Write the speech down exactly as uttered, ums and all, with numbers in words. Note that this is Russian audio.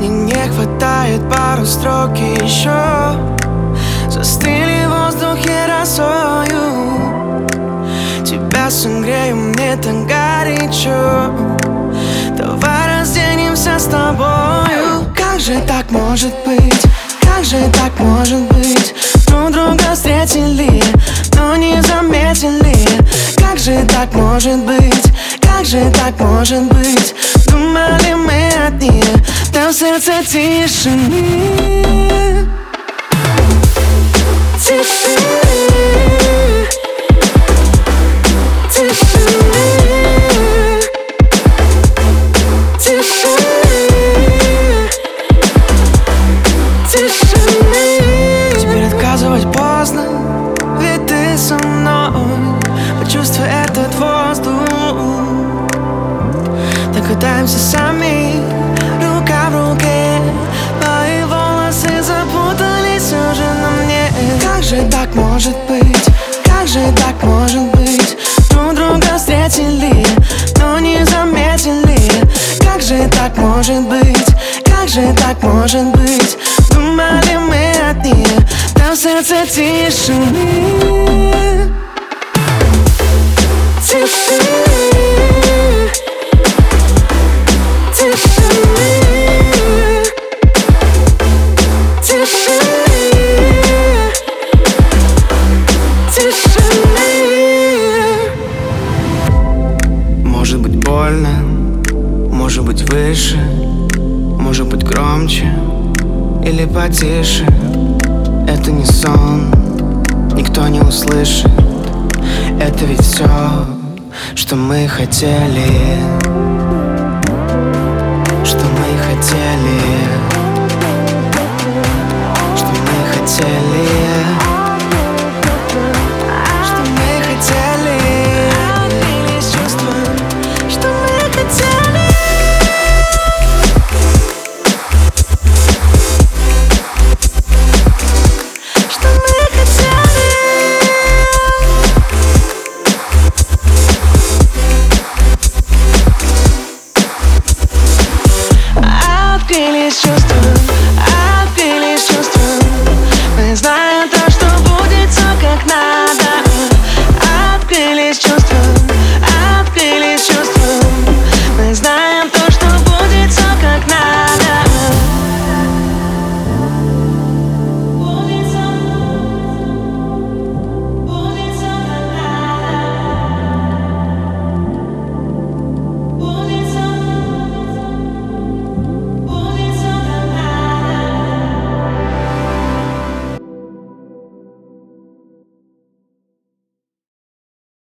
Мне не хватает пару строк еще. Застыли в воздухе росою. Тебя согрею, мне так горячо. Давай разденемся с тобою. Как же так может быть? Как же так может быть? Друг друга встретили, но не заметили. Как же так может быть? Как же так может быть? Думали мы одни, там в сердце тишины. Тишины. Тишины. Тишины. Тишины. Теперь отказывать поздно, ведь ты со мной. Почувствуй этот воздух. Так катаемся сами, рука в руке. Твои волосы запутались уже на мне. Как же так может быть? Как же так может быть? Друг друга встретили, но не заметили. Как же так может быть? Как же так может быть? Думали мы одни, там в сердце тишины. Тишины. Тишины. Тишины. Тишины. Может быть больно, может быть выше, может быть громче или потише. Это не сон, никто не услышит. Это ведь все, что мы хотели. Что мы хотели.